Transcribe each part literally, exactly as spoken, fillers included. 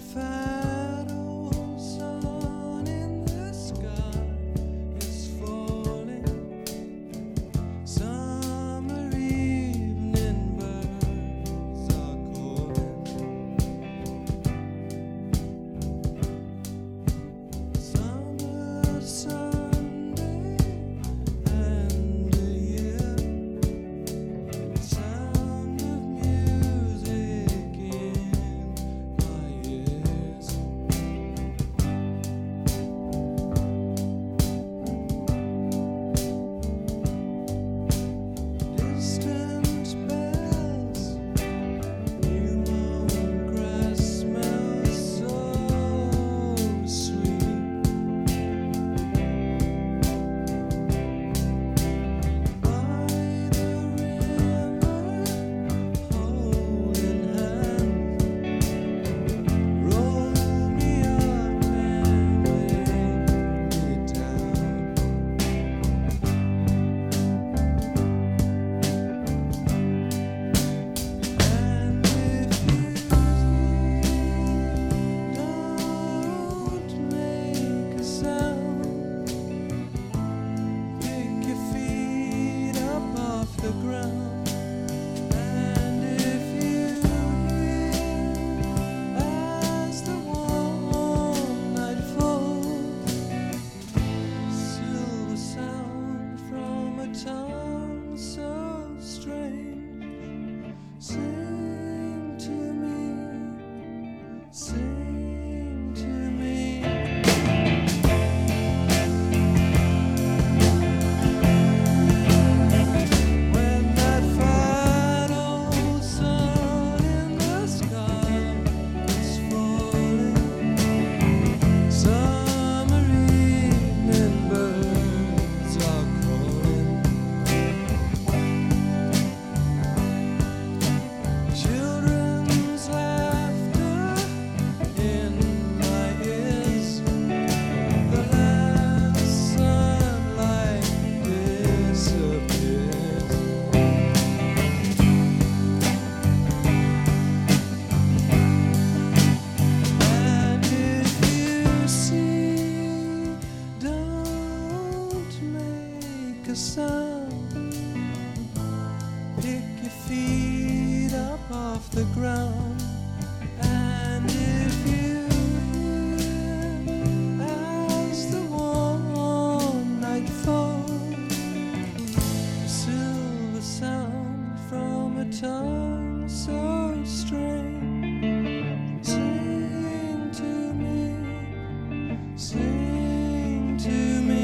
fat old sun in the sky is falling. Summer evening birds are calling. Summer Sunday and a year. Sound of music in my ears. Distant bells, new mown grass smells so sweet. By the river, holding hands, roll me up and lay me down. And if you don't make a sound, pick your feet up off the ground. And if you hear as the warm night falls, silver sound from a tongue so strange, sing to me, sing to me. When that fat old sun in the sky is falling, summer evening birds are calling. Children's laughter in my ears. The last sunlight disappears. And if you see, don't make a sound. Pick your feet up off the ground. And if you hear as the warm night falls, a silver sound from a tongue so strange, sing to me, sing to me.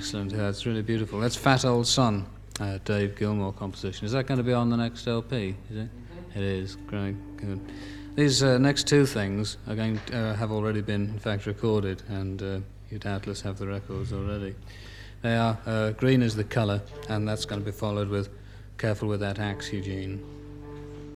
Excellent. Yeah, it's really beautiful. That's Fat Old Son, uh, Dave Gilmour composition. Is that going to be on the next L P? Is it? It is. Great. Good. These uh, next two things are going to, uh, have already been, in fact, recorded, and uh, you doubtless have the records already. They are uh, Green is the Colour, and that's going to be followed with Careful with That Axe, Eugene.